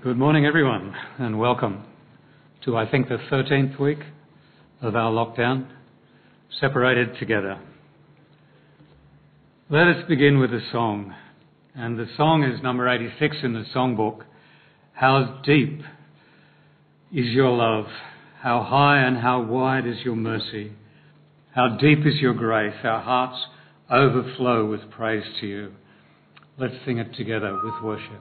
Good morning, everyone, and welcome to, I think, the 13th week of our lockdown, separated together. Let us begin with a song, and the song is number 86 in the songbook. How deep is your love? How high and how wide is your mercy? How deep is your grace? Our hearts overflow with praise to you. Let's sing it together with worship.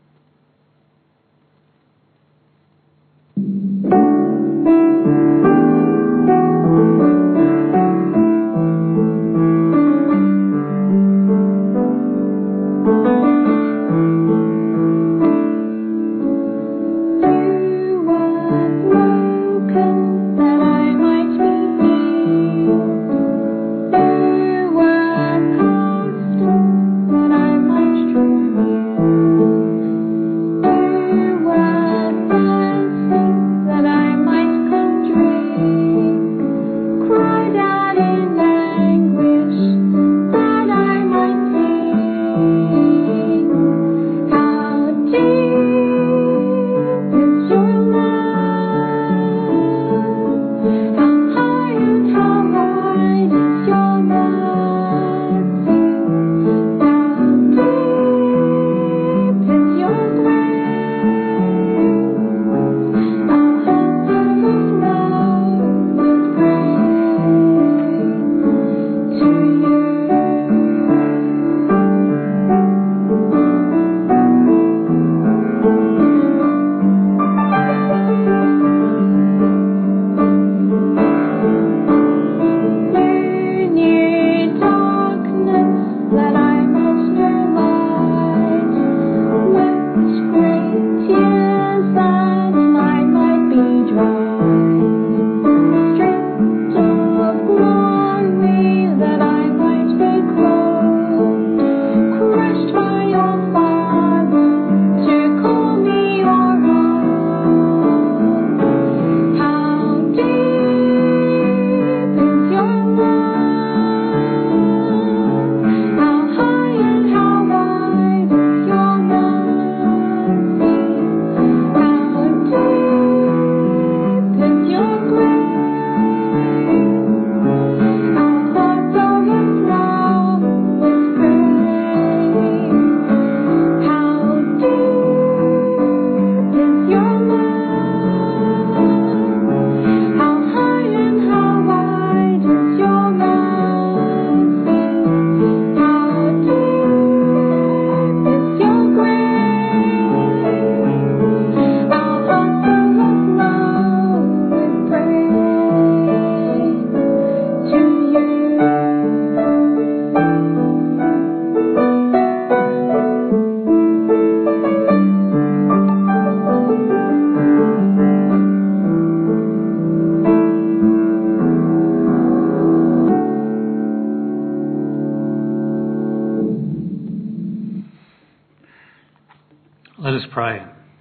Let us pray.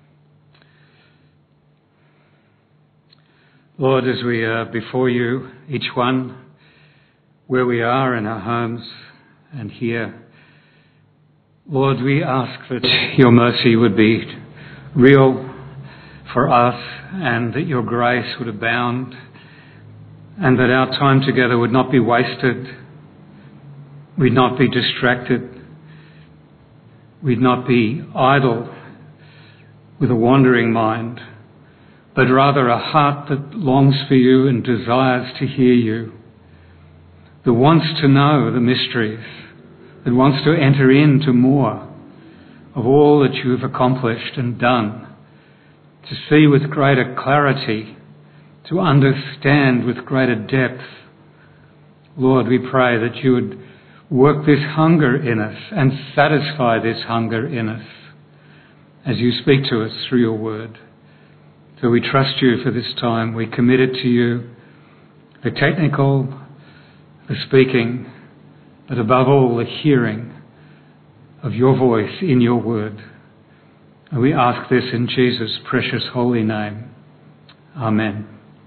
Lord, as we are before you, each one, where we are in our homes and here, Lord, we ask that your mercy would be real for us and that your grace would abound and that our time together would not be wasted, we'd not be distracted, we'd not be idle with a wandering mind, but rather a heart that longs for you and desires to hear you, that wants to know the mysteries, that wants to enter into more of all that you have accomplished and done, to see with greater clarity, to understand with greater depth. Lord, we pray that you would work this hunger in us and satisfy this hunger in us as you speak to us through your word. So we trust you for this time. We commit it to you, the technical, the speaking, but above all the hearing of your voice in your word. And we ask this in Jesus' precious holy name. Amen.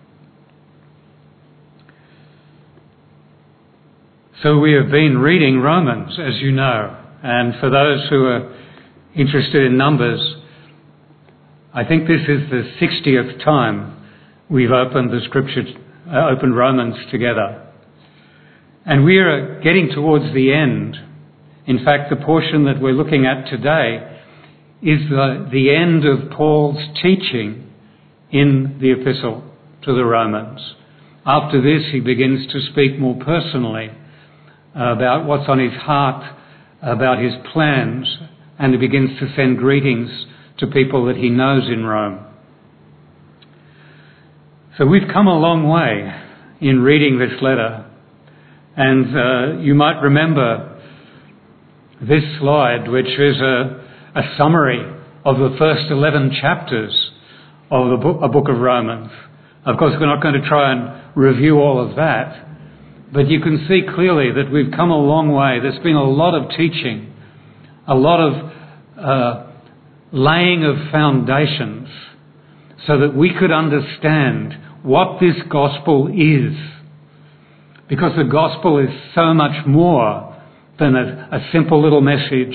So we have been reading Romans, as you know, and for those who are interested in numbers, I think this is the 60th time we've opened the Scripture, opened Romans together. And we are getting towards the end. In fact, the portion that we're looking at today is the end of Paul's teaching in the epistle to the Romans. After this, he begins to speak more personally about what's on his heart, about his plans, and he begins to send greetings to people that he knows in Rome. So we've come a long way in reading this letter, and you might remember this slide, which is a summary of the first 11 chapters of a book of Romans. Of course, we're not going to try and review all of that, but you can see clearly that we've come a long way. There's been a lot of teaching, a lot of laying of foundations so that we could understand what this gospel is. Because the gospel is so much more than a simple little message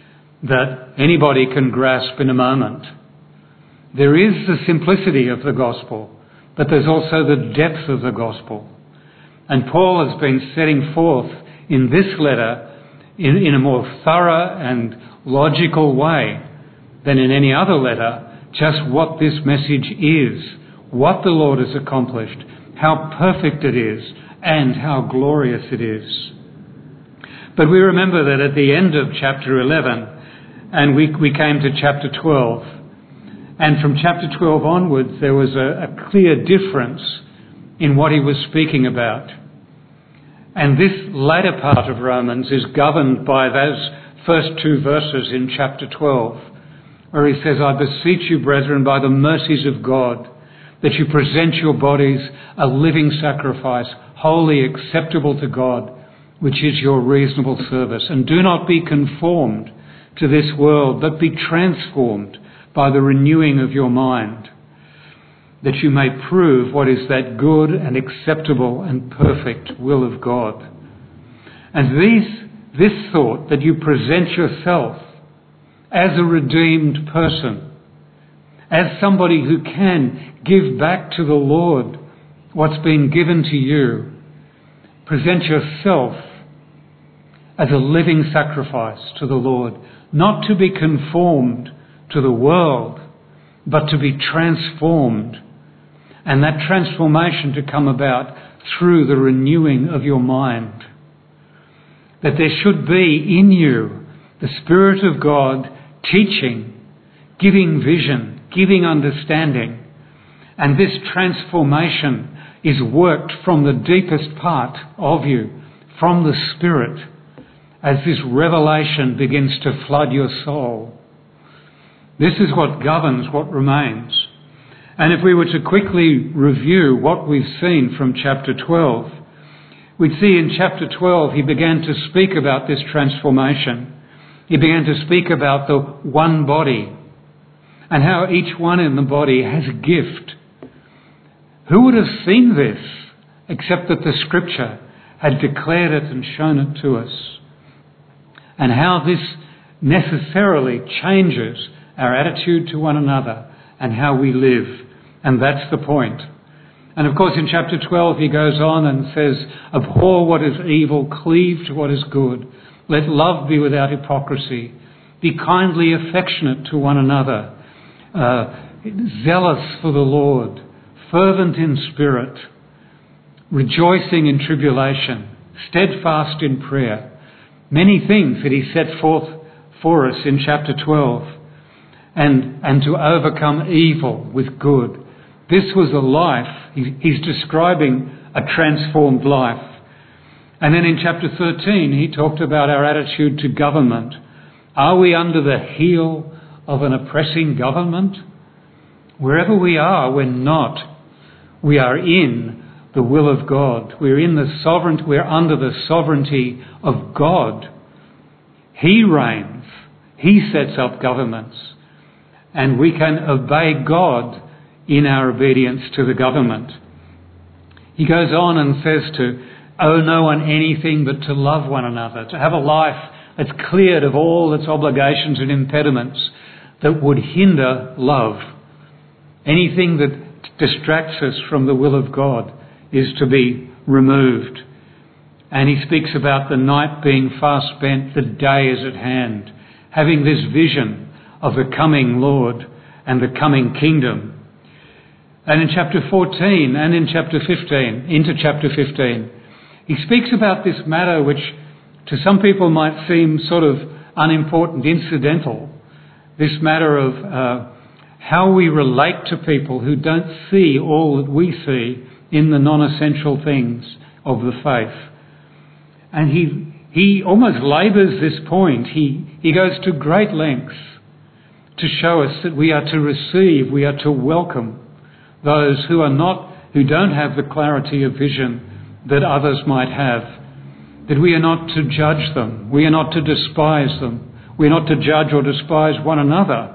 that anybody can grasp in a moment. There is the simplicity of the gospel, but there's also the depth of the gospel. And Paul has been setting forth in this letter in a more thorough and logical way than in any other letter, just what this message is, what the Lord has accomplished, how perfect it is, and how glorious it is. But we remember that at the end of chapter 11, and we came to chapter 12, and from chapter 12 onwards, there was a clear difference in what he was speaking about. And this latter part of Romans is governed by those first two verses in chapter 12, where he says, I beseech you, brethren, by the mercies of God, that you present your bodies a living sacrifice, wholly acceptable to God, which is your reasonable service. And do not be conformed to this world, but be transformed by the renewing of your mind, that you may prove what is that good and acceptable and perfect will of God. And this thought, that you present yourself as a redeemed person, as somebody who can give back to the Lord what's been given to you, present yourself as a living sacrifice to the Lord, not to be conformed to the world, but to be transformed. And that transformation to come about through the renewing of your mind. That there should be in you the Spirit of God teaching, giving vision, giving understanding. And this transformation is worked from the deepest part of you, from the Spirit, as this revelation begins to flood your soul. This is what governs what remains. And if we were to quickly review what we've seen from chapter 12, we'd see in chapter 12 he began to speak about this transformation. He began to speak about the one body and how each one in the body has a gift. Who would have seen this except that the Scripture had declared it and shown it to us? And how this necessarily changes our attitude to one another and how we live. And that's the point. And of course in chapter 12 he goes on and says, abhor what is evil, cleave to what is good. Let love be without hypocrisy. Be kindly affectionate to one another. Zealous for the Lord. Fervent in spirit. Rejoicing in tribulation. Steadfast in prayer. Many things that he set forth for us in chapter 12. And to overcome evil with good. This was a life. He's describing a transformed life. And then in chapter 13, he talked about our attitude to government. Are we under the heel of an oppressing government? Wherever we are, we're not. We are in the will of God. We're under the sovereignty of God. He reigns. He sets up governments. And we can obey God in our obedience to the government. He goes on and says to owe no one anything but to love one another, to have a life that's cleared of all its obligations and impediments that would hinder love, Anything that distracts us from the will of God is to be removed. And he speaks about the night being fast spent, the day is at hand, having this vision of the coming Lord and the coming kingdom. And in chapter 14 and in chapter 15, into chapter 15, he speaks about this matter which to some people might seem sort of unimportant, incidental, this matter of how we relate to people who don't see all that we see in the non-essential things of the faith. And he almost labours this point. He goes to great lengths to show us that we are to receive, we are to welcome those who don't have the clarity of vision that others might have, that we are not to judge them, we are not to despise them, we are not to judge or despise one another.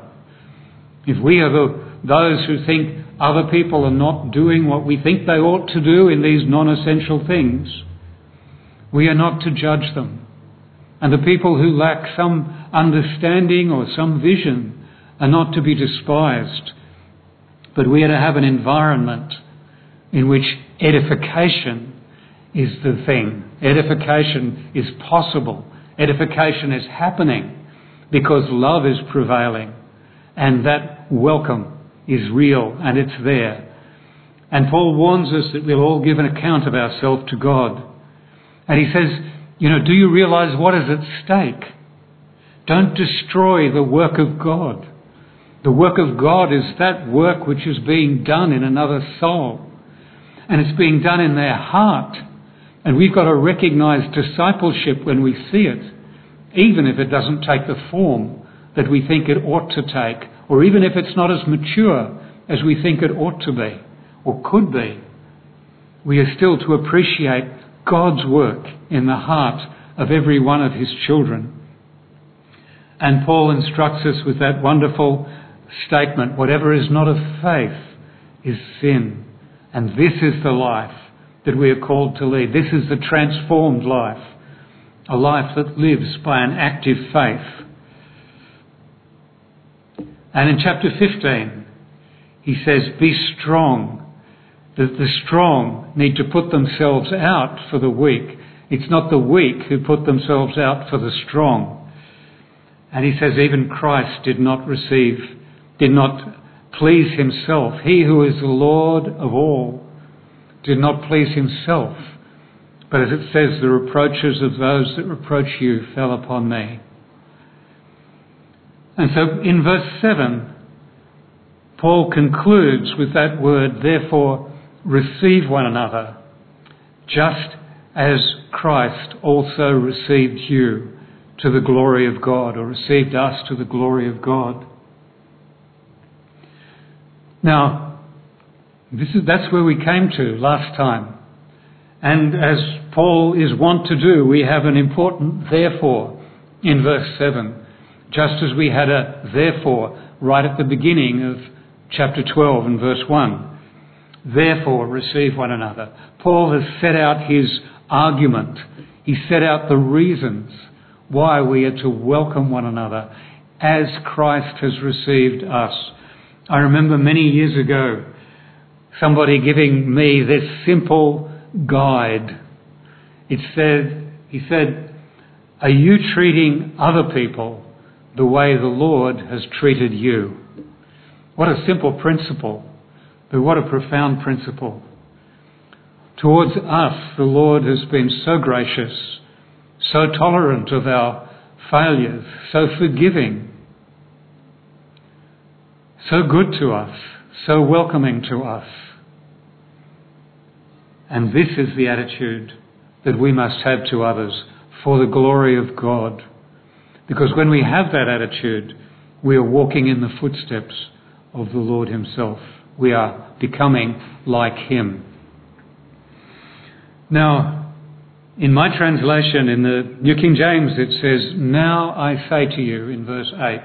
If we are those who think other people are not doing what we think they ought to do in these non-essential things, we are not to judge them. And the people who lack some understanding or some vision are not to be despised. But we are to have an environment in which edification is the thing. Edification is possible. Edification is happening because love is prevailing. And that welcome is real and it's there. And Paul warns us that we'll all give an account of ourselves to God. And he says, do you realise what is at stake? Don't destroy the work of God. The work of God is that work which is being done in another soul. And it's being done in their heart. And we've got to recognise discipleship when we see it, even if it doesn't take the form that we think it ought to take, or even if it's not as mature as we think it ought to be, or could be. We are still to appreciate God's work in the heart of every one of his children. And Paul instructs us with that wonderful statement, whatever is not of faith is sin. And this is the life that we are called to lead. This is the transformed life, a life that lives by an active faith. And in chapter 15, he says, be strong. That the strong need to put themselves out for the weak. It's not the weak who put themselves out for the strong. And he says, even Christ did not please himself. He who is the Lord of all did not please himself. But as it says, the reproaches of those that reproach you fell upon me. And so in verse 7, Paul concludes with that word, therefore receive one another, just as Christ also received you to the glory of God, or received us to the glory of God. Now, that's where we came to last time. And as Paul is wont to do, we have an important therefore in verse 7, just as we had a therefore right at the beginning of chapter 12 and verse 1. Therefore, receive one another. Paul has set out his argument. He set out the reasons why we are to welcome one another as Christ has received us. I remember many years ago somebody giving me this simple guide. He said, are you treating other people the way the Lord has treated you? What a simple principle, but what a profound principle. Towards us, the Lord has been so gracious, so tolerant of our failures, so forgiving, so good to us, so welcoming to us. And this is the attitude that we must have to others for the glory of God. Because when we have that attitude, we are walking in the footsteps of the Lord himself. We are becoming like him. Now, in my translation, in the New King James, it says, now I say to you, in verse 8.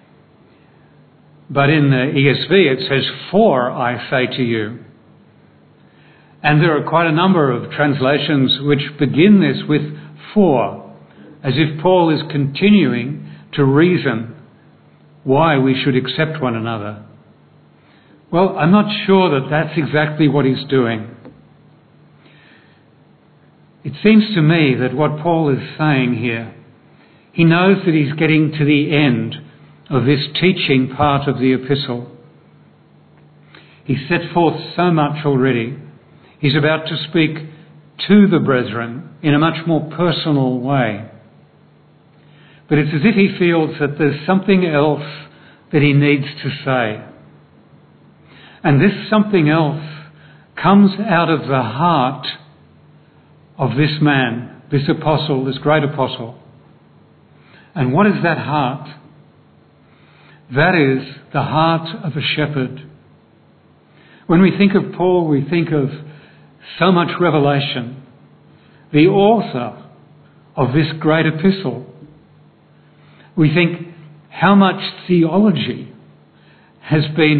But in the ESV, it says, for I say to you. And there are quite a number of translations which begin this with for, as if Paul is continuing to reason why we should accept one another. Well, I'm not sure that that's exactly what he's doing. It seems to me that what Paul is saying here, he knows that he's getting to the end of this teaching part of the epistle. He's set forth so much already. He's about to speak to the brethren in a much more personal way. But it's as if he feels that there's something else that he needs to say. And this something else comes out of the heart of this man, this apostle, this great apostle. And what is that heart? That is the heart of a shepherd. When we think of Paul, we think of so much revelation. The author of this great epistle. We think how much theology has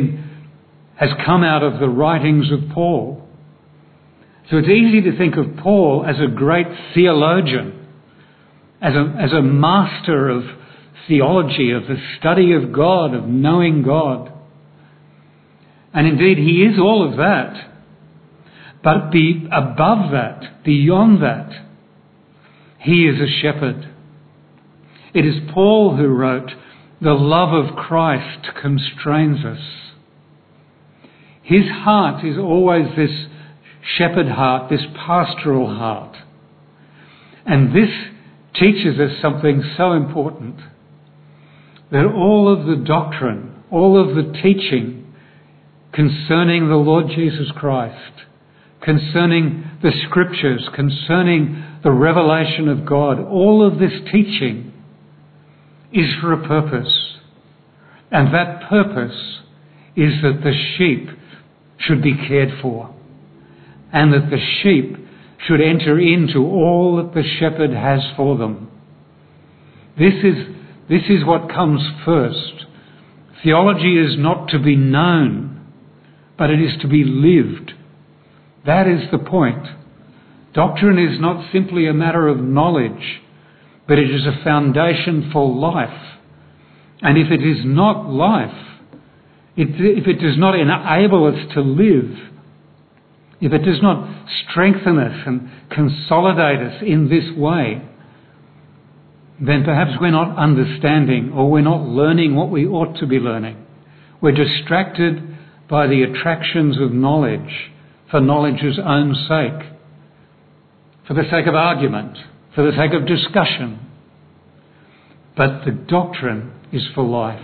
come out of the writings of Paul. So it's easy to think of Paul as a great theologian, as a master of theology, of the study of God, of knowing God. And indeed, he is all of that. But above that, beyond that, he is a shepherd. It is Paul who wrote, "The love of Christ constrains us." His heart is always this shepherd heart, this pastoral heart. And this teaches us something so important, that all of the doctrine, all of the teaching concerning the Lord Jesus Christ, concerning the Scriptures, concerning the revelation of God, all of this teaching is for a purpose. And that purpose is that the sheep should be cared for, and that the sheep should enter into all that the shepherd has for them. This is what comes first. Theology is not to be known, but it is to be lived. That is the point. Doctrine is not simply a matter of knowledge, but it is a foundation for life. And if it is not life, if it does not enable us to live, if it does not strengthen us and consolidate us in this way, then perhaps we're not understanding, or we're not learning what we ought to be learning. We're distracted by the attractions of knowledge for knowledge's own sake, for the sake of argument, for the sake of discussion. But the doctrine is for life.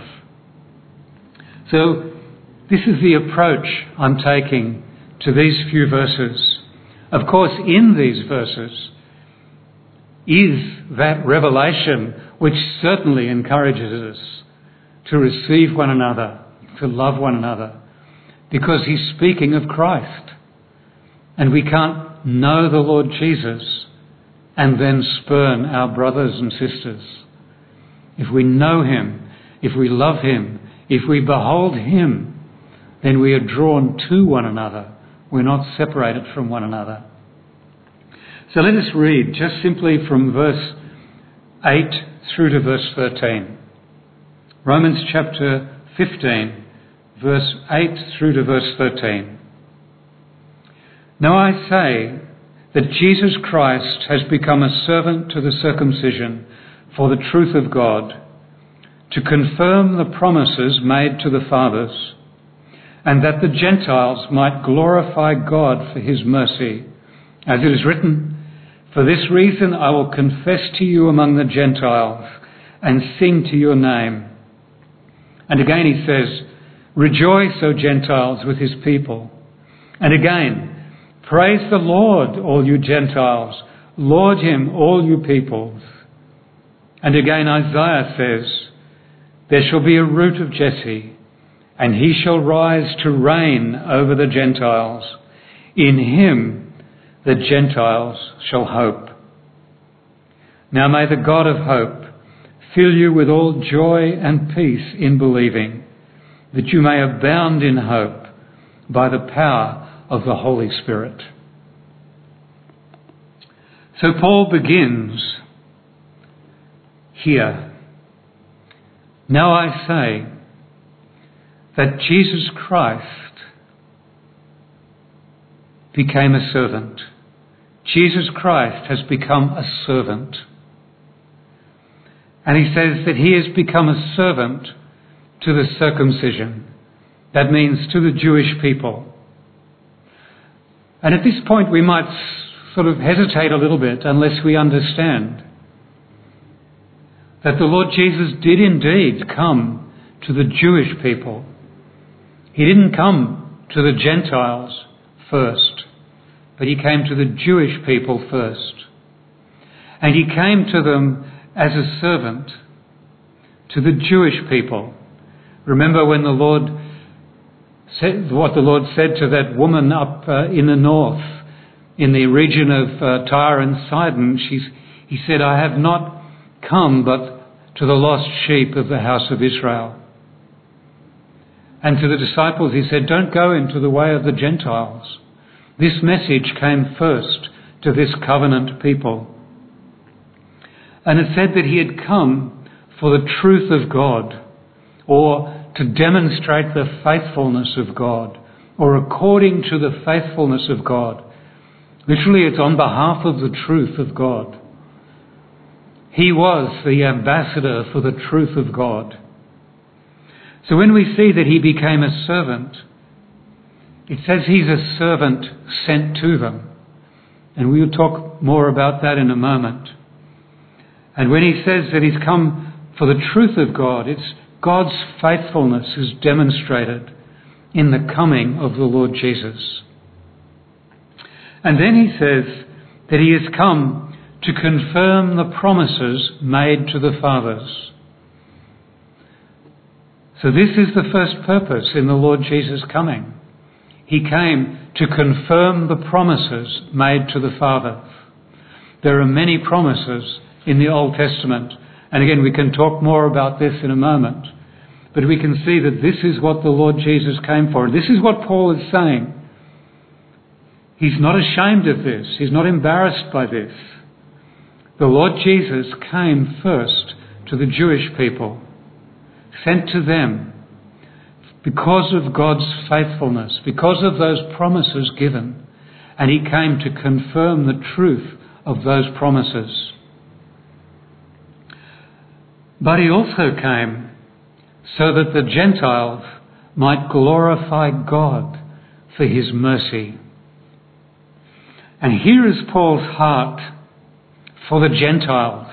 So this is the approach I'm taking to these few verses. Of course, in these verses is that revelation which certainly encourages us to receive one another, to love one another, because he's speaking of Christ. And we can't know the Lord Jesus and then spurn our brothers and sisters. If we know him, if we love him, if we behold him, then we are drawn to one another. We're not separated from one another. So let us read just simply from verse 8 through to verse 13. Romans chapter 15, verse 8 through to verse 13. Now I say that Jesus Christ has become a servant to the circumcision for the truth of God, to confirm the promises made to the fathers, and that the Gentiles might glorify God for his mercy. As it is written, "For this reason I will confess to you among the Gentiles and sing to your name." And again he says, "Rejoice, O Gentiles, with his people." And again, "Praise the Lord, all you Gentiles. Laud him, all you peoples." And again Isaiah says, "There shall be a root of Jesse, and he shall rise to reign over the Gentiles. In him the Gentiles shall hope." Now may the God of hope fill you with all joy and peace in believing, that you may abound in hope by the power of the Holy Spirit. So Paul begins here. Now I say that Jesus Christ became a servant. Jesus Christ has become a servant. And he says that he has become a servant to the circumcision. That means to the Jewish people. And at this point we might sort of hesitate a little bit unless we understand that the Lord Jesus did indeed come to the Jewish people. He didn't come to the Gentiles first, but he came to the Jewish people first. And he came to them as a servant to the Jewish people. Remember when the Lord said what the Lord said to that woman up in the north, in the region of Tyre and Sidon. He said, "I have not come but to the lost sheep of the house of Israel." And to the disciples he said, "Don't go into the way of the Gentiles." This message came first to this covenant people. And it said that he had come for the truth of God, or to demonstrate the faithfulness of God, or according to the faithfulness of God. Literally, it's on behalf of the truth of God. He was the ambassador for the truth of God. So when we see that he became a servant, it says he's a servant sent to them. And we'll talk more about that in a moment. And when he says that he's come for the truth of God, it's God's faithfulness is demonstrated in the coming of the Lord Jesus. And then he says that he has come to confirm the promises made to the fathers. So this is the first purpose in the Lord Jesus coming. He came to confirm the promises made to the fathers. There are many promises in the Old Testament. And again, we can talk more about this in a moment. But we can see that this is what the Lord Jesus came for. This is what Paul is saying. He's not ashamed of this. He's not embarrassed by this. The Lord Jesus came first to the Jewish people, sent to them because of God's faithfulness, because of those promises given. And he came to confirm the truth of those promises. But he also came so that the Gentiles might glorify God for his mercy. And here is Paul's heart for the Gentiles.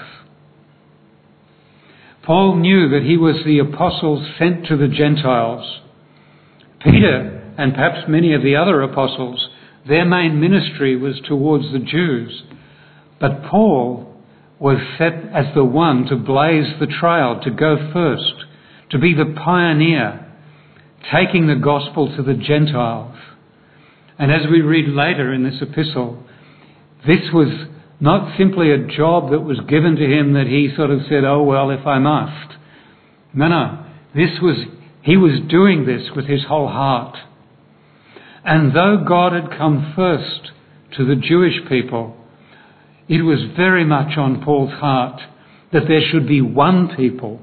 Paul knew that he was the apostle sent to the Gentiles. Peter, and perhaps many of the other apostles, their main ministry was towards the Jews. But Paul was set as the one to blaze the trail, to go first, to be the pioneer, taking the gospel to the Gentiles. And as we read later in this epistle, this was not simply a job that was given to him that he sort of said, "Oh, well, if I must." No. He was doing this with his whole heart. And though God had come first to the Jewish people, it was very much on Paul's heart that there should be one people,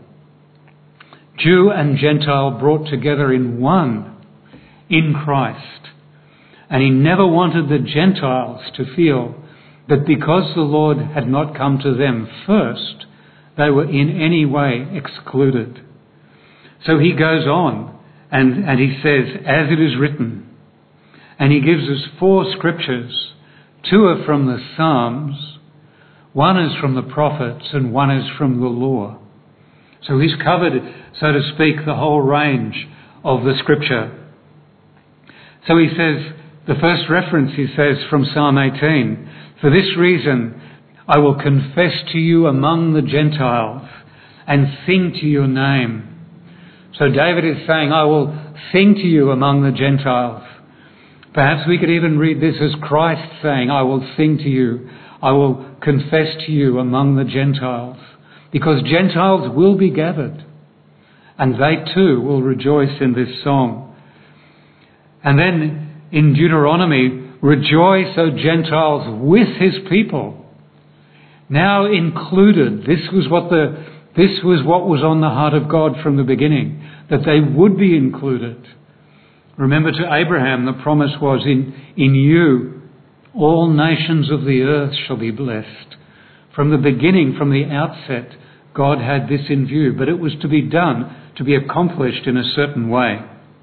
Jew and Gentile brought together in one, in Christ. And he never wanted the Gentiles to feel that because the Lord had not come to them first, they were in any way excluded. So he goes on and he says, "As it is written," and he gives us 4 scriptures. 2 are from the Psalms, 1 is from the prophets, and 1 is from the law. So he's covered, so to speak, the whole range of the scripture. So he says, the first reference he says from Psalm 18, "For this reason I will confess to you among the Gentiles and sing to your name." So David is saying, "I will sing to you among the Gentiles." Perhaps we could even read this as Christ saying, "I will sing to you, I will confess to you among the Gentiles." Because Gentiles will be gathered, and they too will rejoice in this song. And then in Deuteronomy, "Rejoice, O Gentiles, with his people." Now included. This was what was on the heart of God from the beginning. that they would be included. Remember, to Abraham the promise was, in you all nations of the earth shall be blessed. From the beginning, from the outset, God had this in view, but it was to be done, to be accomplished in a certain way.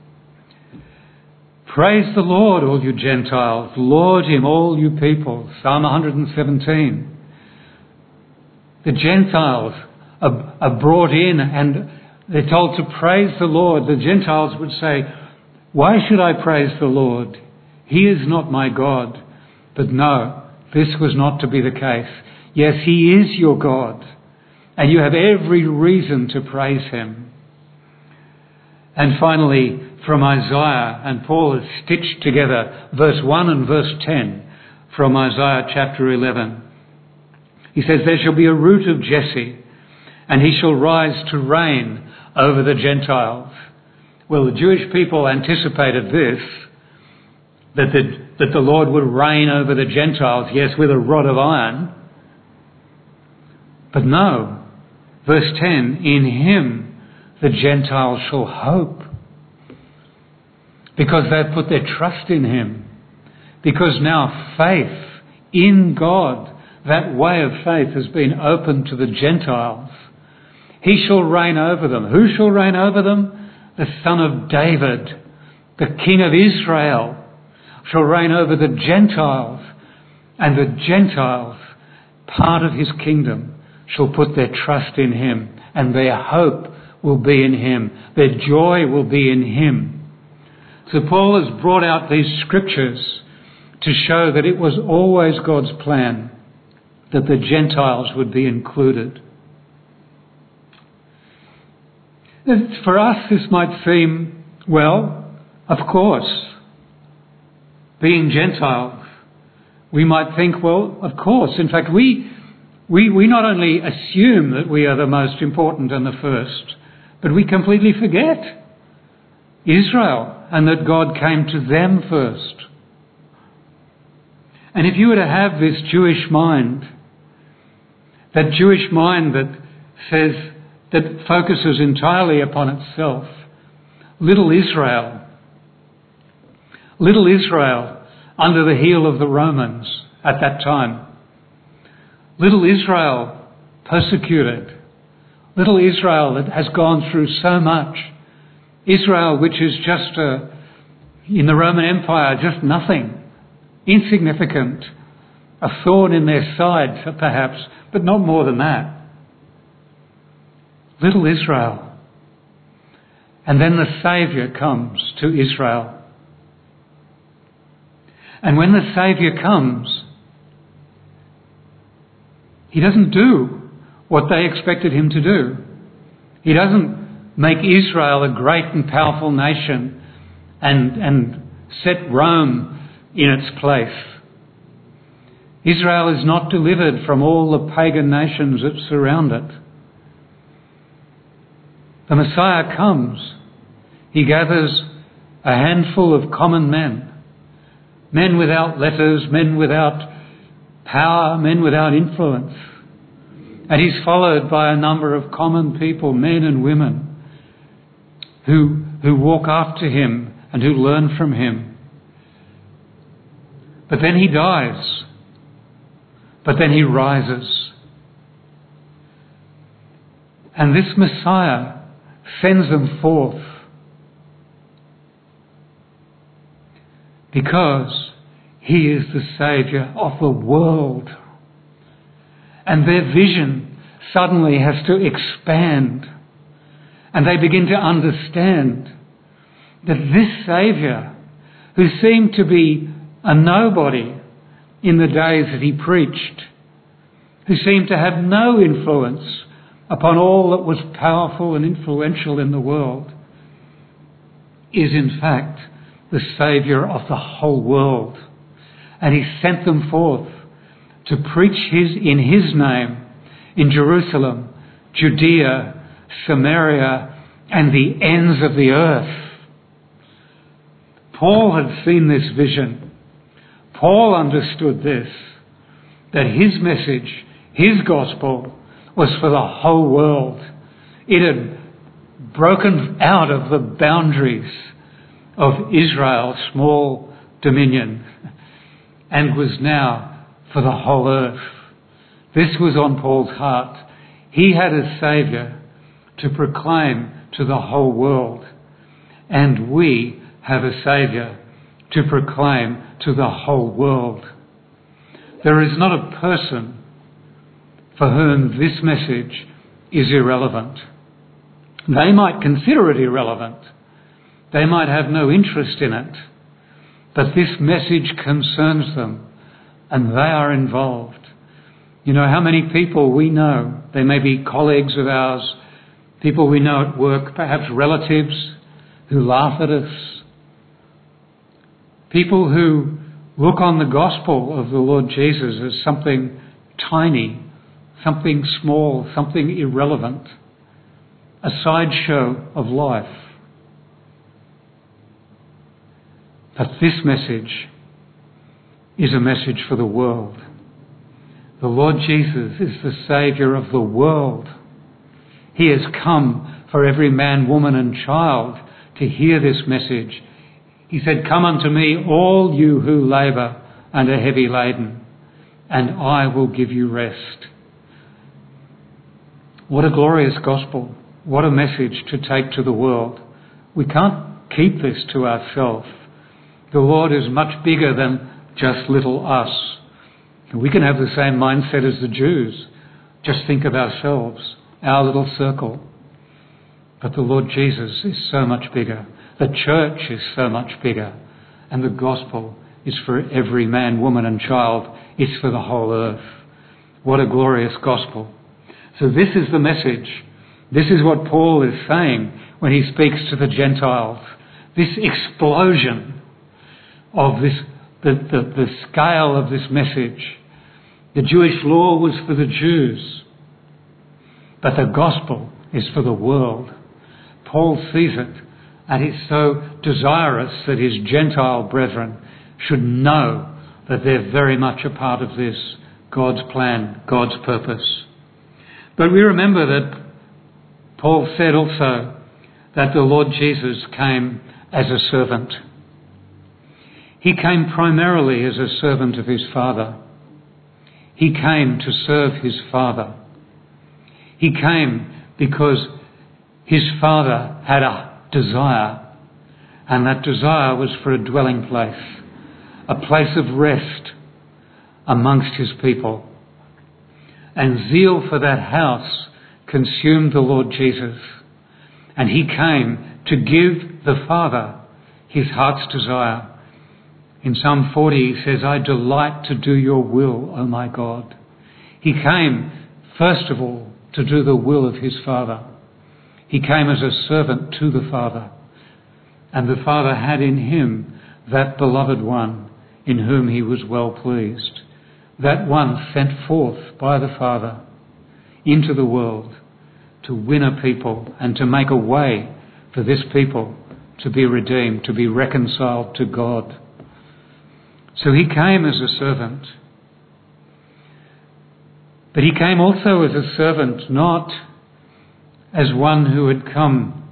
Praise the Lord, all you Gentiles. Laud him, all you people. Psalm 117. The Gentiles are brought in and they're told to praise the Lord. The Gentiles would say, why should I praise the Lord? He is not my God. But no, this was not to be the case. Yes, he is your God, and you have every reason to praise him. And finally, from Isaiah, and Paul has stitched together verse 1 and verse 10 from Isaiah chapter 11. He says, there shall be a root of Jesse, and he shall rise to reign over the Gentiles. Well, the Jewish people anticipated this, that the Lord would reign over the Gentiles, yes, with a rod of iron. But no, verse 10, in him the Gentiles shall hope. Because they've put their trust in him. Because now faith in God, that way of faith has been opened to the Gentiles. He shall reign over them. Who shall reign over them? The Son of David, the King of Israel, shall reign over the Gentiles. And the Gentiles, part of his kingdom, shall put their trust in him. And their hope will be in him. Their joy will be in him. So Paul has brought out these scriptures to show that it was always God's plan that the Gentiles would be included. For us, this might seem, well, of course, being Gentiles, we might think, well, of course. In fact, we not only assume that we are the most important and the first, but we completely forget Israel and that God came to them first. And if you were to have this Jewish mind, that Jewish mind that says, that focuses entirely upon itself, little Israel under the heel of the Romans at that time, little Israel persecuted, little Israel that has gone through so much, Israel which is just, in the Roman Empire, just nothing, insignificant, a thorn in their side perhaps, but not more than that. Little Israel. And then the Saviour comes to Israel. And when the Saviour comes, he doesn't do what they expected him to do. He doesn't make Israel a great and powerful nation and set Rome in its place. Israel is not delivered from all the pagan nations that surround it. The Messiah comes. He gathers a handful of common men. Men without letters, men without power, men without influence. And he's followed by a number of common people, men and women, who walk after him and who learn from him. But then he dies. But then he rises. And this Messiah sends them forth because he is the Saviour of the world. And their vision suddenly has to expand, and they begin to understand that this Saviour, who seemed to be a nobody in the days that he preached, who seemed to have no influence upon all that was powerful and influential in the world, is in fact the Saviour of the whole world. And he sent them forth to preach in his name in Jerusalem, Judea, Samaria, and the ends of the earth. Paul had seen this vision. Paul understood this, that his message, his gospel, was for the whole world. It had broken out of the boundaries of Israel's small dominion and was now for the whole earth. This was on Paul's heart. He had a Saviour to proclaim to the whole world, and we have a Saviour to proclaim to the whole world. There is not a person for whom this message is irrelevant. They might consider it irrelevant. They might have no interest in it. But this message concerns them, and they are involved. You know how many people we know, they may be colleagues of ours, people we know at work, perhaps relatives who laugh at us, people who look on the gospel of the Lord Jesus as something tiny, something small, something irrelevant, a sideshow of life. But this message is a message for the world. The Lord Jesus is the Saviour of the world. He has come for every man, woman and child to hear this message. He said, "Come unto me, all you who labour and are heavy laden, and I will give you rest." What a glorious gospel. What a message to take to the world. We can't keep this to ourselves. The Lord is much bigger than just little us. We can have the same mindset as the Jews. Just think of ourselves, our little circle. But the Lord Jesus is so much bigger. The church is so much bigger. And the gospel is for every man, woman and child. It's for the whole earth. What a glorious gospel. So this is the message. This is what Paul is saying when he speaks to the Gentiles. This explosion of this, the scale of this message. The Jewish law was for the Jews, but the gospel is for the world. Paul sees it, and he's so desirous that his Gentile brethren should know that they're very much a part of this, God's plan, God's purpose. But we remember that Paul said also that the Lord Jesus came as a servant. He came primarily as a servant of his Father. He came to serve his Father. He came because his Father had a desire, and that desire was for a dwelling place, a place of rest amongst his people. And zeal for that house consumed the Lord Jesus, and he came to give the Father his heart's desire. In Psalm 40 he says, "I delight to do your will, O my God." He came, first of all, to do the will of his Father. He came as a servant to the Father. And the Father had in him that beloved one in whom he was well pleased. That one sent forth by the Father into the world to win a people and to make a way for this people to be redeemed, to be reconciled to God. So he came as a servant. But he came also as a servant, not as one who had come,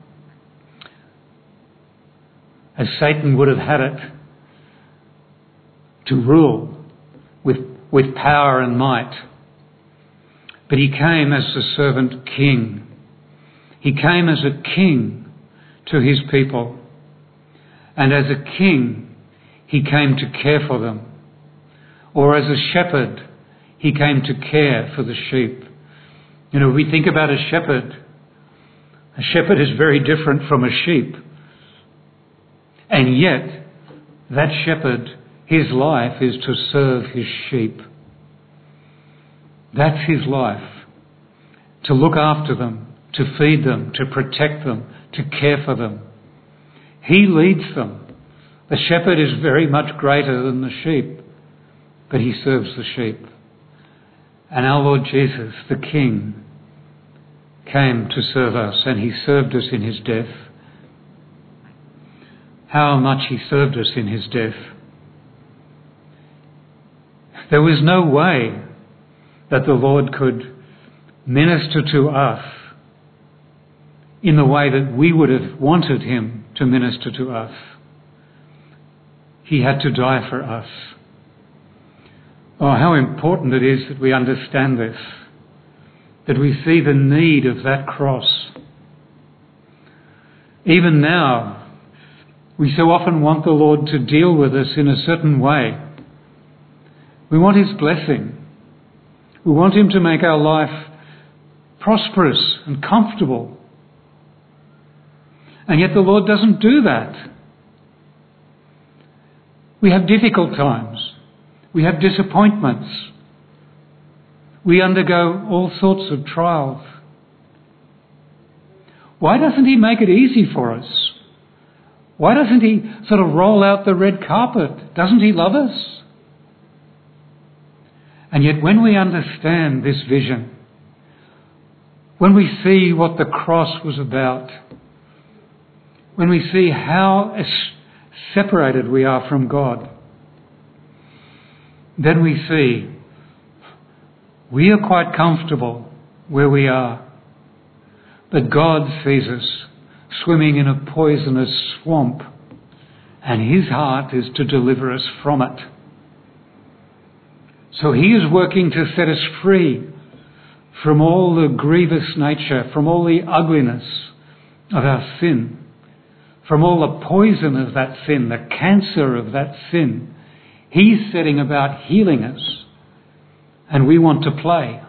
as Satan would have had it, to rule with power and might. But he came as the servant king. He came as a king to his people. And as a king, he came to care for them. Or as a shepherd, he came to care for the sheep. You know, we think about a shepherd. A shepherd is very different from a sheep. And yet, that shepherd, his life is to serve his sheep. That's his life. To look after them, to feed them, to protect them, to care for them. He leads them. The shepherd is very much greater than the sheep, but he serves the sheep. And our Lord Jesus, the King, came to serve us, and he served us in his death. How much he served us in his death. There was no way that the Lord could minister to us in the way that we would have wanted him to minister to us. He had to die for us. Oh, how important it is that we understand this, that we see the need of that cross. Even now, we so often want the Lord to deal with us in a certain way. We want his blessing. We want him to make our life prosperous and comfortable. And yet the Lord doesn't do that. We have difficult times. We have disappointments. We undergo all sorts of trials. Why doesn't he make it easy for us? Why doesn't he sort of roll out the red carpet? Doesn't he love us? And yet when we understand this vision, when we see what the cross was about, when we see how separated we are from God, then we see we are quite comfortable where we are, but God sees us swimming in a poisonous swamp, and his heart is to deliver us from it. So he is working to set us free from all the grievous nature, from all the ugliness of our sin, from all the poison of that sin, the cancer of that sin. He's setting about healing us, and we want to play.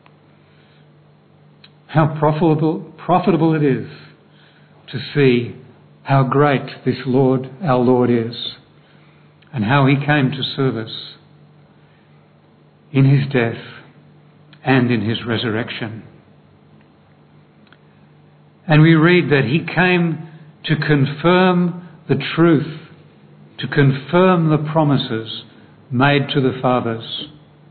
How profitable it is to see how great this Lord, our Lord, is, and how he came to serve us in his death and in his resurrection. And we read that he came to confirm the truth, to confirm the promises made to the fathers.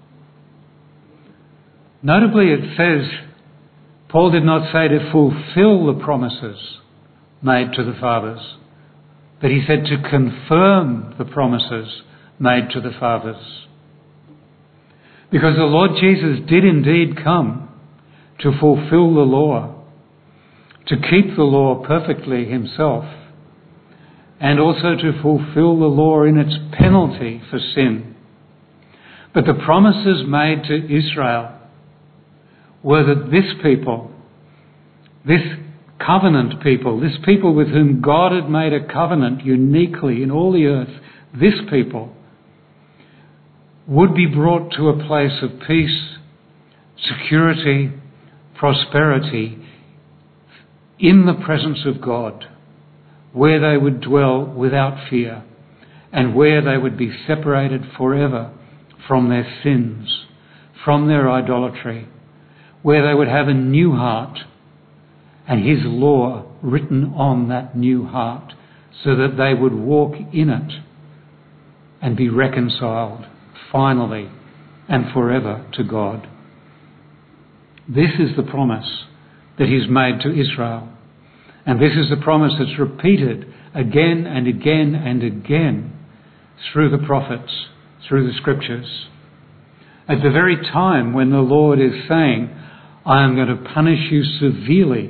Notably, it says, Paul did not say to fulfill the promises made to the fathers, but he said to confirm the promises made to the fathers. Because the Lord Jesus did indeed come to fulfill the law, to keep the law perfectly himself, and also to fulfill the law in its penalty for sin. But the promises made to Israel were that this people, this covenant people, this people with whom God had made a covenant uniquely in all the earth, this people would be brought to a place of peace, security, prosperity in the presence of God, where they would dwell without fear and where they would be separated forever from their sins, from their idolatry, where they would have a new heart and his law written on that new heart so that they would walk in it and be reconciled finally and forever to God. This is the promise that he's made to Israel. And this is the promise that's repeated again and again and again through the prophets, through the scriptures. At the very time when the Lord is saying, I am going to punish you severely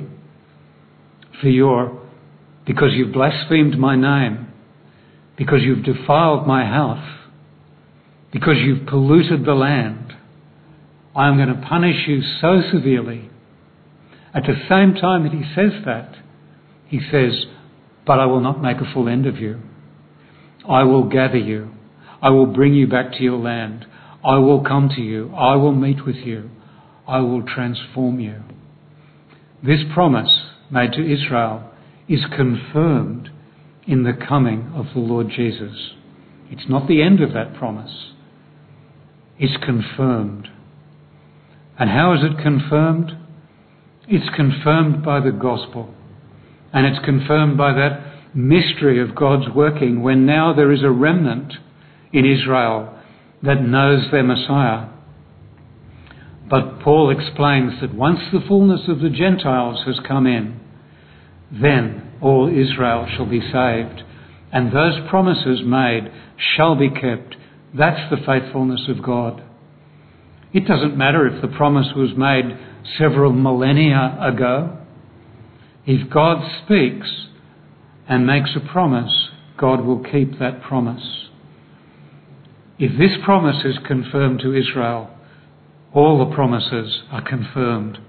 because you've blasphemed my name, because you've defiled my house, because you've polluted the land. I am going to punish you so severely. At the same time that he says that, he says, but I will not make a full end of you. I will gather you. I will bring you back to your land. I will come to you. I will meet with you. I will transform you. This promise made to Israel is confirmed in the coming of the Lord Jesus. It's not the end of that promise. It's confirmed. And how is it confirmed? It's confirmed by the gospel. And it's confirmed by that mystery of God's working when now there is a remnant in Israel that knows their Messiah. But Paul explains that once the fullness of the Gentiles has come in, then all Israel shall be saved. And those promises made shall be kept. That's the faithfulness of God. It doesn't matter if the promise was made several millennia ago. If God speaks and makes a promise, God will keep that promise. If this promise is confirmed to Israel, all the promises are confirmed.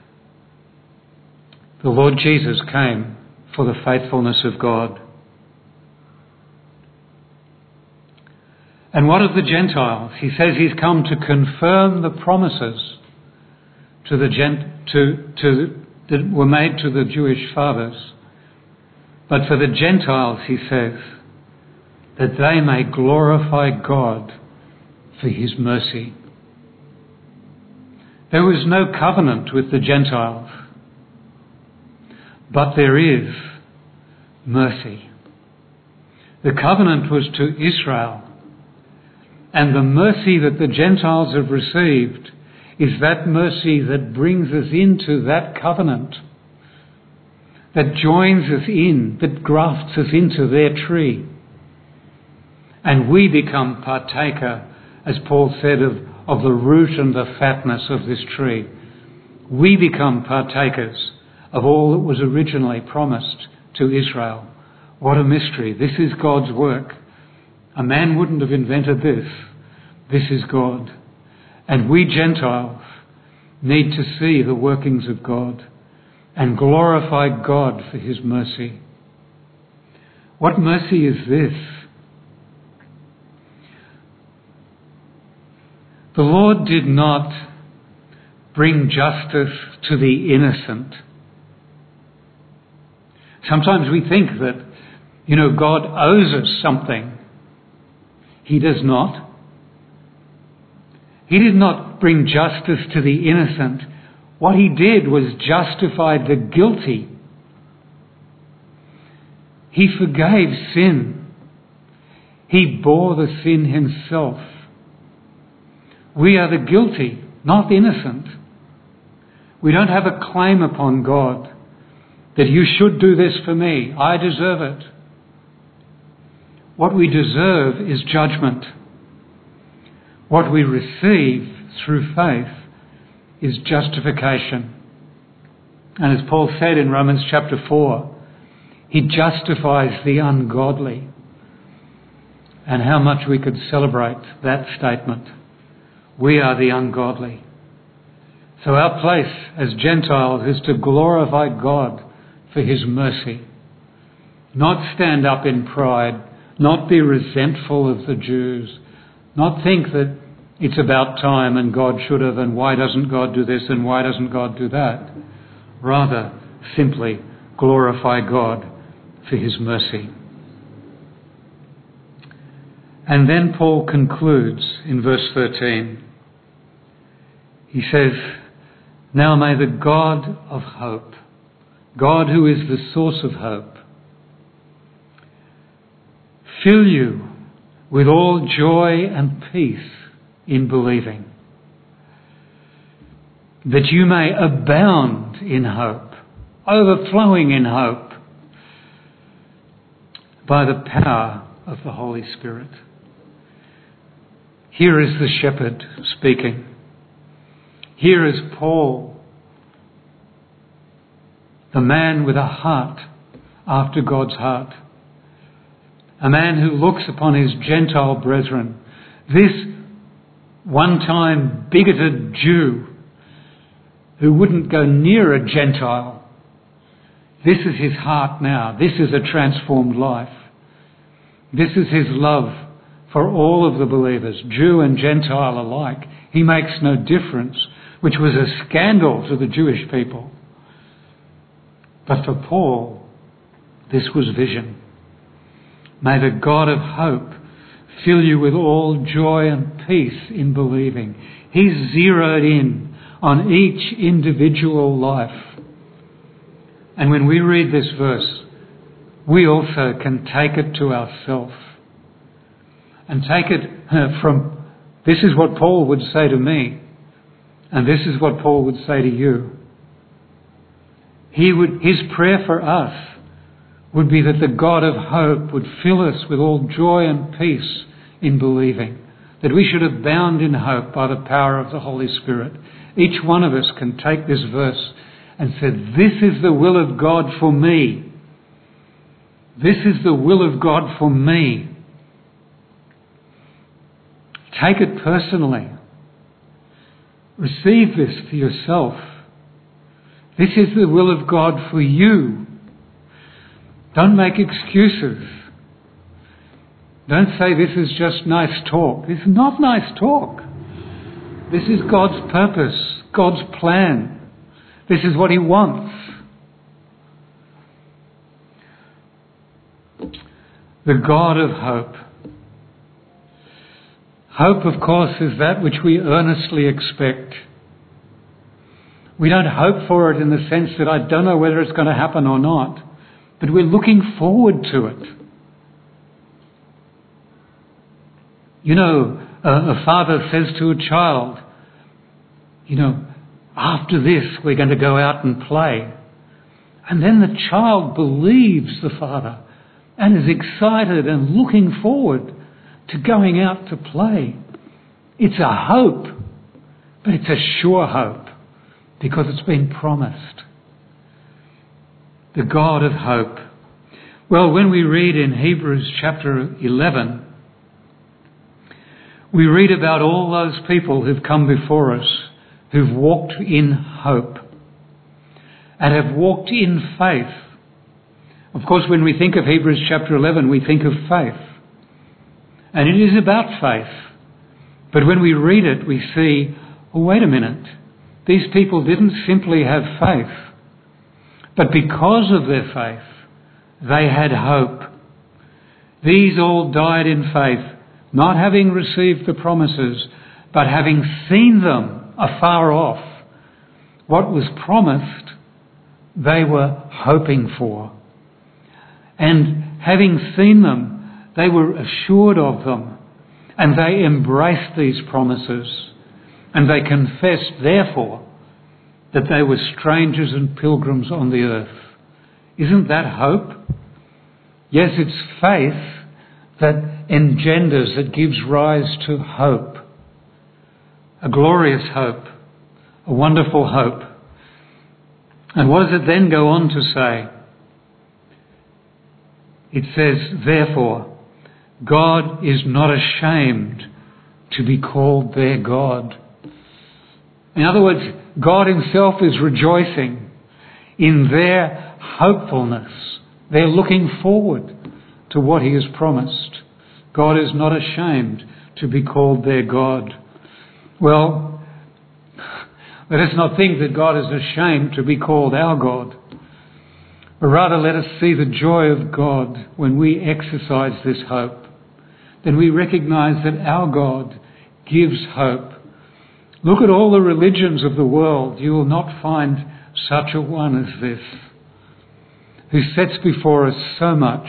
The Lord Jesus came for the faithfulness of God. And what of the Gentiles? He says he's come to confirm the promises that were made to the Jewish fathers. But for the Gentiles, he says, that they may glorify God for his mercy. There was no covenant with the Gentiles, but there is mercy. The covenant was to Israel, and the mercy that the Gentiles have received is that mercy that brings us into that covenant, that joins us in, that grafts us into their tree. And we become partaker, as Paul said, of the root and the fatness of this tree. We become partakers of all that was originally promised to Israel. What a mystery. This is God's work. A man wouldn't have invented this. This is God. And we Gentiles need to see the workings of God and glorify God for his mercy. What mercy is this? The Lord did not bring justice to the innocent. Sometimes we think that, God owes us something. He does not. He did not bring justice to the innocent. What he did was justify the guilty. He forgave sin. He bore the sin himself. We are the guilty, not the innocent. We don't have a claim upon God that you should do this for me. I deserve it. What we deserve is judgment. What we receive through faith is justification. And as Paul said in Romans chapter 4, he justifies the ungodly. And how much we could celebrate that statement. We are the ungodly. So our place as Gentiles is to glorify God for his mercy. Not stand up in pride, not be resentful of the Jews, not think that it's about time and God should have, and why doesn't God do this and why doesn't God do that? Rather, simply glorify God for his mercy. And then Paul concludes in verse 13. He says, now may the God of hope, God who is the source of hope, fill you with all joy and peace in believing, that you may abound in hope, overflowing in hope, by the power of the Holy Spirit. Here is the shepherd speaking. Here is Paul, the man with a heart after God's heart. A man who looks upon his Gentile brethren, this one-time bigoted Jew who wouldn't go near a Gentile. This is his heart now. This is a transformed life. This is his love for all of the believers, Jew and Gentile alike. He makes no difference, which was a scandal to the Jewish people. But for Paul, this was vision. May the God of hope fill you with all joy and peace in believing. He's zeroed in on each individual life. And when we read this verse, we also can take it to ourselves. And take it from, this is what Paul would say to me, and this is what Paul would say to you. His prayer for us would be that the God of hope would fill us with all joy and peace in believing, that we should abound in hope by the power of the Holy Spirit. Each one of us can take this verse and said, this is the will of God for me. This is the will of God for me. Take it personally. Receive this for yourself. This is the will of God for you. Don't make excuses. Don't say this is just nice talk. This is not nice talk. This is God's purpose, God's plan. This is what He wants. The God of hope. Hope, of course, is that which we earnestly expect. We don't hope for it in the sense that I don't know whether it's going to happen or not, but we're looking forward to it. You know, a father says to a child, you know, after this we're going to go out and play. And then the child believes the father and is excited and looking forward to going out to play. It's a hope, but it's a sure hope because it's been promised. The God of hope. Well, when we read in Hebrews chapter 11, we read about all those people who've come before us, who've walked in hope and have walked in faith. Of course, when we think of Hebrews chapter 11, we think of faith. And it is about faith. But when we read it, we see, oh, wait a minute. These people didn't simply have faith. But because of their faith, they had hope. These all died in faith, not having received the promises, but having seen them afar off. What was promised, they were hoping for. And having seen them, they were assured of them. And they embraced these promises. And they confessed, therefore, that they were strangers and pilgrims on the earth. Isn't that hope? Yes, it's faith that engenders, that gives rise to hope. A glorious hope, a wonderful hope. And what does it then go on to say? It says, therefore, God is not ashamed to be called their God. In other words, God Himself is rejoicing in their hopefulness. They're looking forward to what He has promised. God is not ashamed to be called their God. Well, let us not think that God is ashamed to be called our God. But rather let us see the joy of God when we exercise this hope. Then we recognize that our God gives hope. Look at all the religions of the world. You will not find such a one as this, who sets before us so much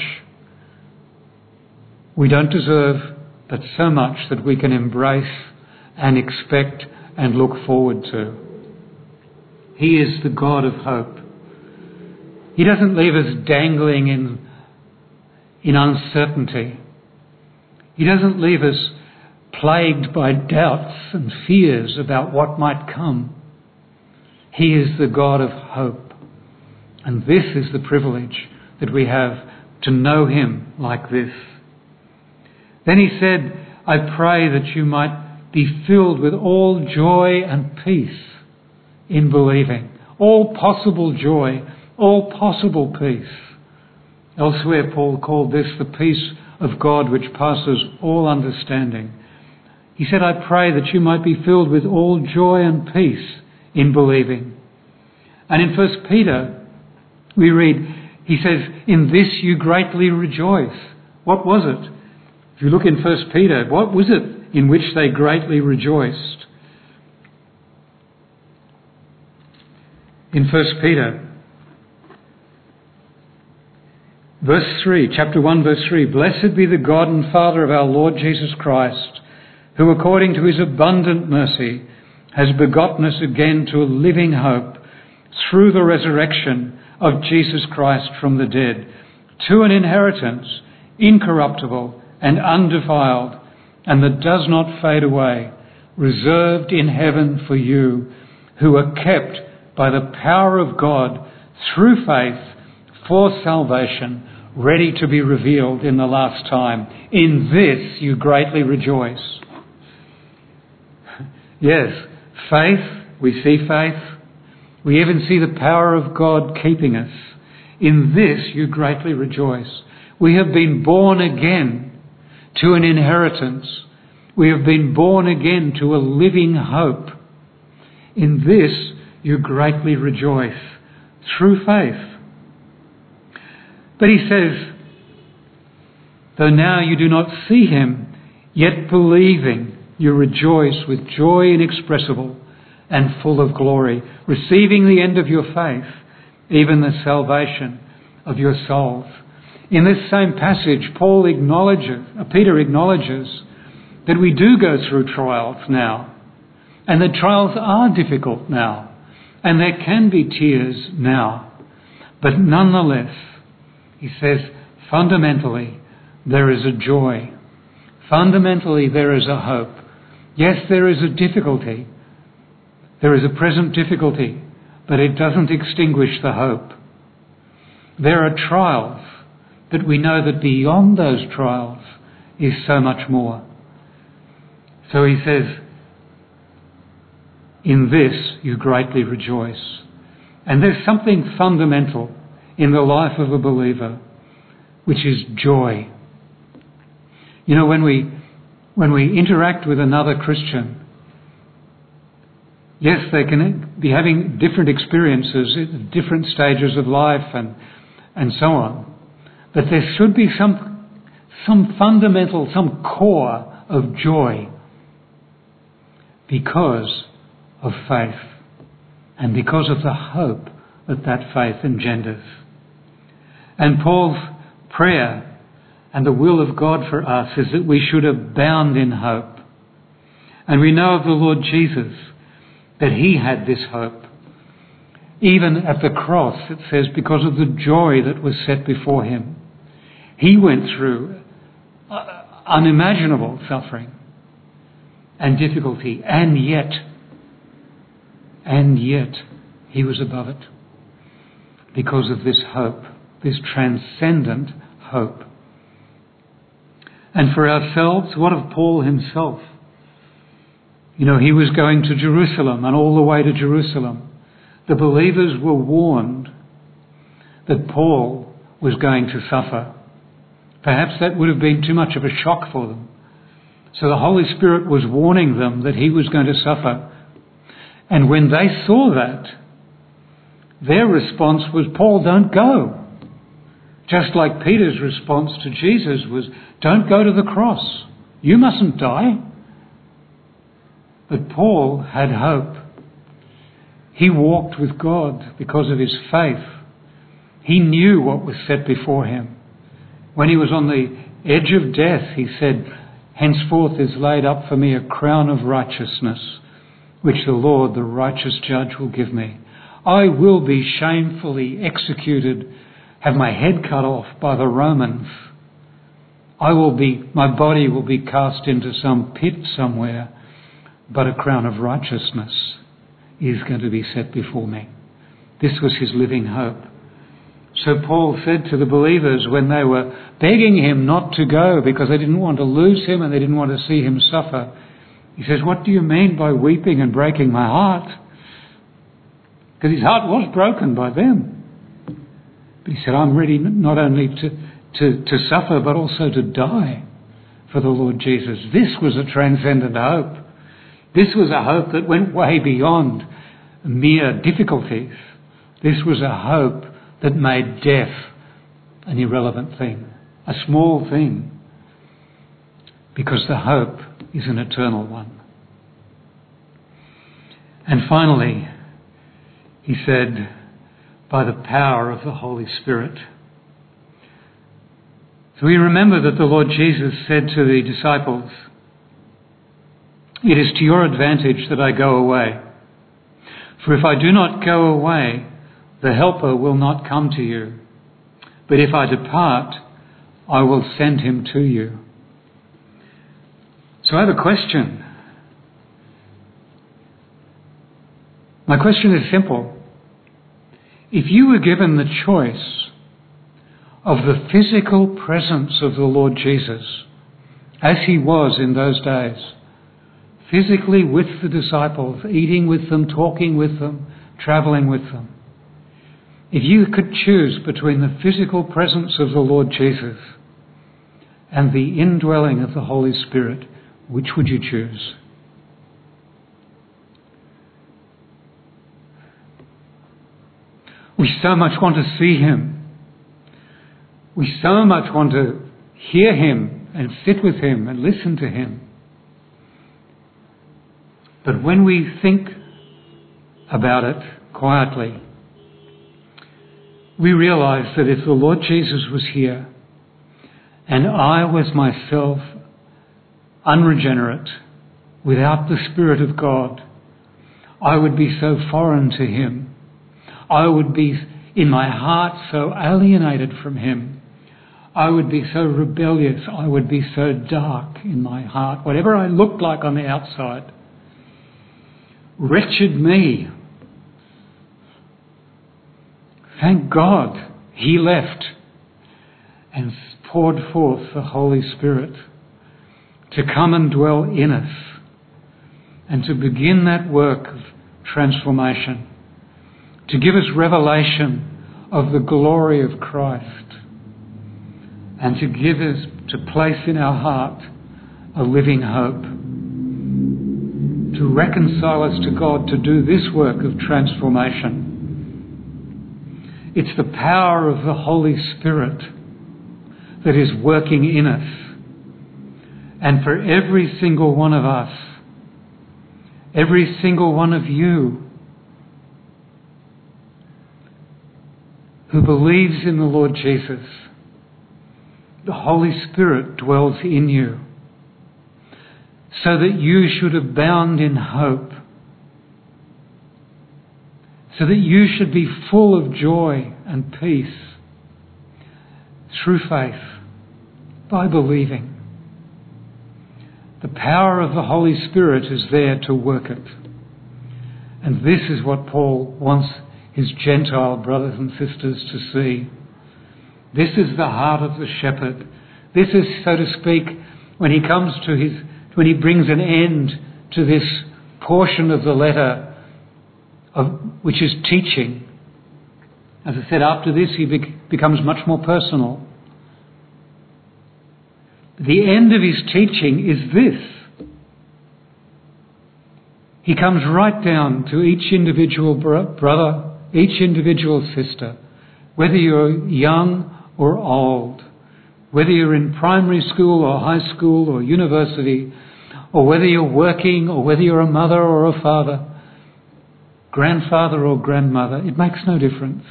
we don't deserve, but so much that we can embrace and expect and look forward to. He is the God of hope. He doesn't leave us dangling in uncertainty. He doesn't leave us plagued by doubts and fears about what might come. He is the God of hope. And this is the privilege that we have to know Him like this. Then He said, I pray that you might be filled with all joy and peace in believing. All possible joy, all possible peace. Elsewhere, Paul called this the peace of God which passes all understanding. He said, I pray that you might be filled with all joy and peace in believing. And in 1 Peter, we read, he says, in this you greatly rejoice. What was it? If you look in 1 Peter, what was it in which they greatly rejoiced? In 1 Peter, verse 3, chapter 1, verse 3, Blessed be the God and Father of our Lord Jesus Christ, who according to His abundant mercy has begotten us again to a living hope through the resurrection of Jesus Christ from the dead, to an inheritance incorruptible and undefiled, and that does not fade away, reserved in heaven for you, who are kept by the power of God through faith for salvation, ready to be revealed in the last time. In this you greatly rejoice. Yes, faith, we see faith. We even see the power of God keeping us. In this you greatly rejoice. We have been born again to an inheritance. We have been born again to a living hope. In this you greatly rejoice through faith. But he says, though now you do not see him, yet believing you rejoice with joy inexpressible and full of glory, receiving the end of your faith, even the salvation of your souls. In this same passage, Peter acknowledges that we do go through trials now, and the trials are difficult now, and there can be tears now. But nonetheless, he says, fundamentally, there is a joy. Fundamentally, there is a hope. Yes, there is a difficulty. There is a present difficulty, but it doesn't extinguish the hope. There are trials, but we know that beyond those trials is so much more. So he says, in this you greatly rejoice. And there's something fundamental in the life of a believer, which is joy. You know, when we interact with another Christian, yes, they can be having different experiences at different stages of life and so on. But there should be some fundamental, some core of joy because of faith and because of the hope that faith engenders. And Paul's prayer and the will of God for us is that we should abound in hope. And we know of the Lord Jesus that he had this hope. Even at the cross, it says, because of the joy that was set before him. He went through unimaginable suffering and difficulty, and yet he was above it because of this hope, this transcendent hope. And for ourselves, what of Paul himself? You know, he was going to Jerusalem, and all the way to Jerusalem, the believers were warned that Paul was going to suffer. Perhaps that would have been too much of a shock for them. So the Holy Spirit was warning them that he was going to suffer. And when they saw that, their response was, Paul, don't go. Just like Peter's response to Jesus was, don't go to the cross. You mustn't die. But Paul had hope. He walked with God because of his faith. He knew what was set before him. When he was on the edge of death, he said, henceforth is laid up for me a crown of righteousness, which the Lord, the righteous judge, will give me. I will be shamefully executed, have my head cut off by the Romans. My body will be cast into some pit somewhere, but a crown of righteousness is going to be set before me. This was his living hope. So Paul said to the believers when they were begging him not to go because they didn't want to lose him and they didn't want to see him suffer, he says, what do you mean by weeping and breaking my heart? Because his heart was broken by them. But he said, I'm ready not only to suffer but also to die for the Lord Jesus. This was a transcendent hope. This was a hope that went way beyond mere difficulties. This was a hope that made death an irrelevant thing, a small thing, because the hope is an eternal one. And finally, he said, by the power of the Holy Spirit. So we remember that the Lord Jesus said to the disciples, it is to your advantage that I go away. For if I do not go away, the Helper will not come to you. But if I depart, I will send him to you. So I have a question. My question is simple. if you were given the choice of the physical presence of the Lord Jesus, as he was in those days, physically with the disciples, eating with them, talking with them, travelling with them, if you could choose between the physical presence of the Lord Jesus and the indwelling of the Holy Spirit, which would you choose? We so much want to see him. We so much want to hear him and sit with him and listen to him. But when we think about it quietly, we realise that if the Lord Jesus was here and I was myself unregenerate, without the Spirit of God, I would be so foreign to him. I would be in my heart so alienated from him. I would be so rebellious. I would be so dark in my heart, whatever I looked like on the outside. Wretched me. Thank God he left and poured forth the Holy Spirit to come and dwell in us and to begin that work of transformation, to give us revelation of the glory of Christ, and to give us, to place in our heart a living hope, to reconcile us to God, to do this work of transformation. It's the power of the Holy Spirit that is working in us. And for every single one of us, every single one of you who believes in the Lord Jesus, the Holy Spirit dwells in you so that you should abound in hope, so that you should be full of joy and peace through faith, by believing. The power of the Holy Spirit is there to work it. And this is what Paul wants his Gentile brothers and sisters to see. This is the heart of the shepherd. This is, so to speak, when he brings an end to this portion of the letter, which is teaching. As I said, after this he becomes much more personal. The end of his teaching is this. He comes right down to each individual brother, each individual sister, whether you're young or old, whether you're in primary school or high school or university, or whether you're working or whether you're a mother or a father, grandfather or grandmother, it makes no difference.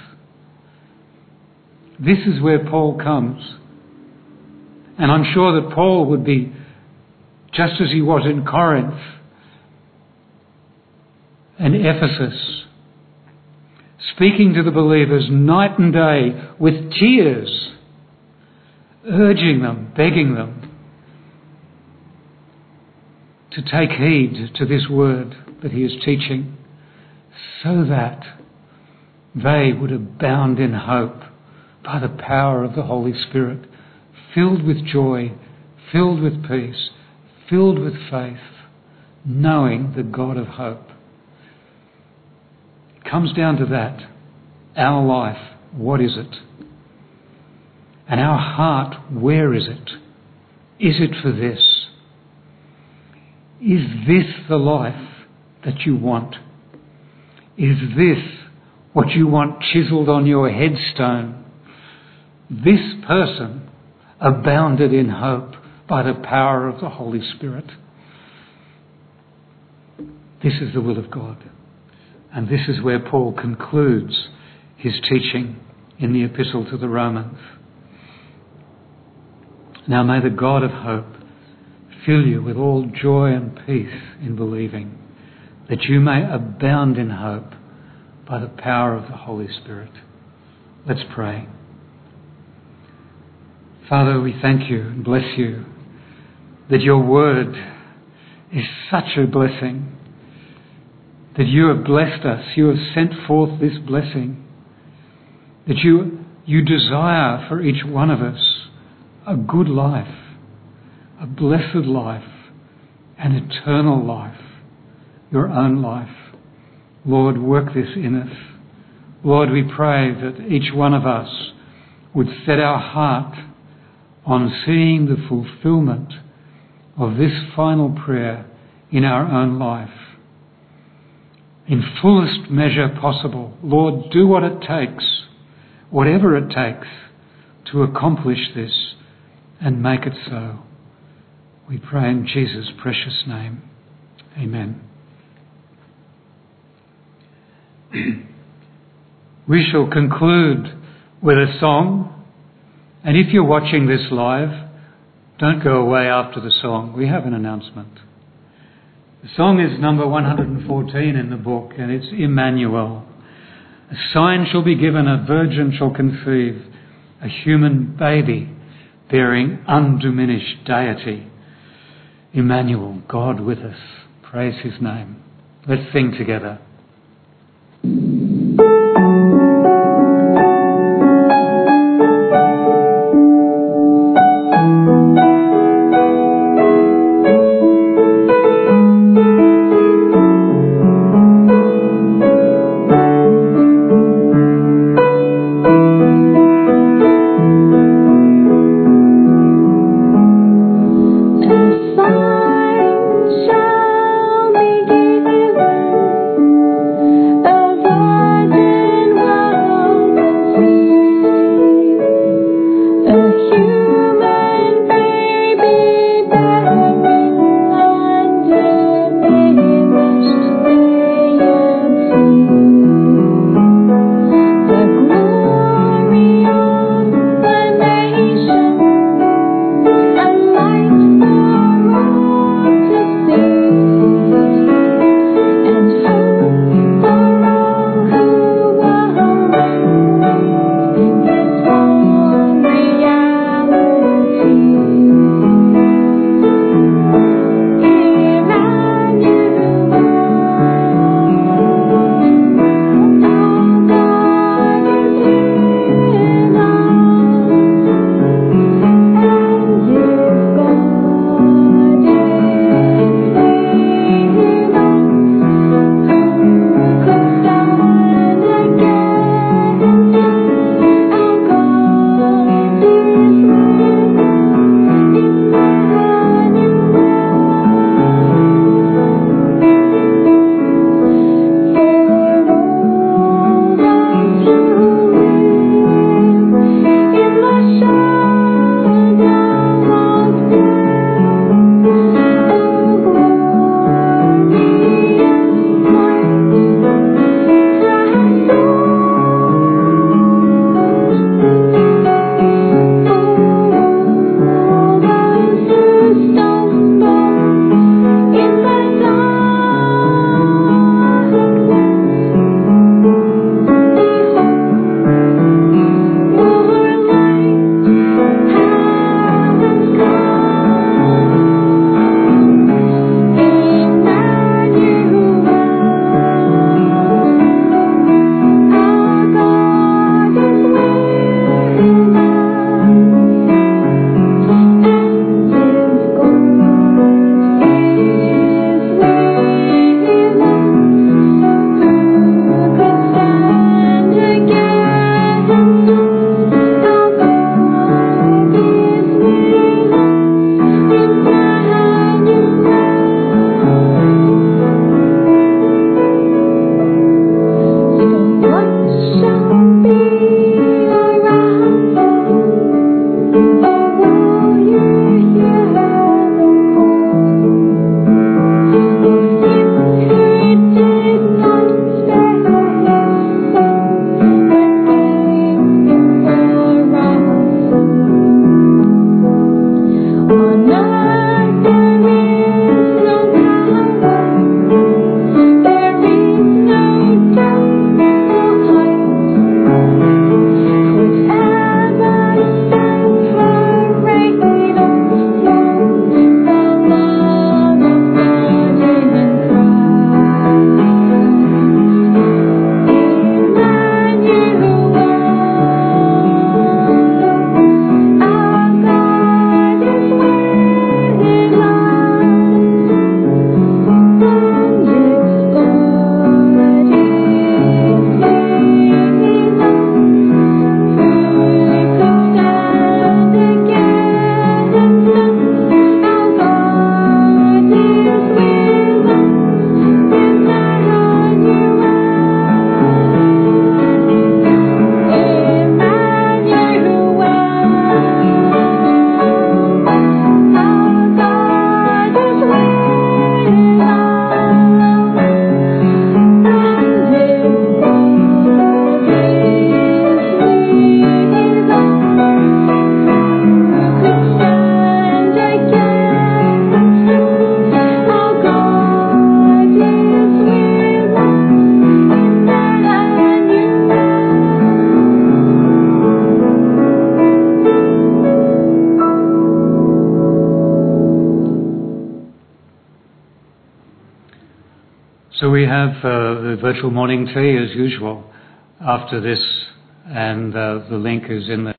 This is where Paul comes. And I'm sure that Paul would be, just as he was in Corinth and Ephesus, speaking to the believers night and day with tears, urging them, begging them to take heed to this word that he is teaching, so that they would abound in hope by the power of the Holy Spirit, filled with joy, filled with peace, filled with faith, knowing the God of hope. It comes down to that. Our life, what is it? And our heart, where is it? Is it for this? Is this the life that you want? Is this what you want chiselled on your headstone? This person abounded in hope by the power of the Holy Spirit. This is the will of God. And this is where Paul concludes his teaching in the Epistle to the Romans. Now may the God of hope fill you with all joy and peace in believing, that you may abound in hope by the power of the Holy Spirit. Let's pray. Father, we thank you and bless you that your word is such a blessing, that you have blessed us, you have sent forth this blessing that you desire for each one of us a good life, a blessed life, an eternal life, your own life. Lord, work this in us. Lord, we pray that each one of us would set our heart on seeing the fulfillment of this final prayer in our own life. In fullest measure possible, Lord, do what it takes, whatever it takes, to accomplish this and make it so. We pray in Jesus' precious name. Amen. We shall conclude with a song, and if you're watching this live, don't go away after the song. We have an announcement. The song is number 114 in the book, and it's Emmanuel. A sign shall be given, a virgin shall conceive, a human baby bearing undiminished deity. Emmanuel, God with us. Praise his name. Let's sing together. Shall be given, a So we have the virtual morning tea as usual after this, and the link is in the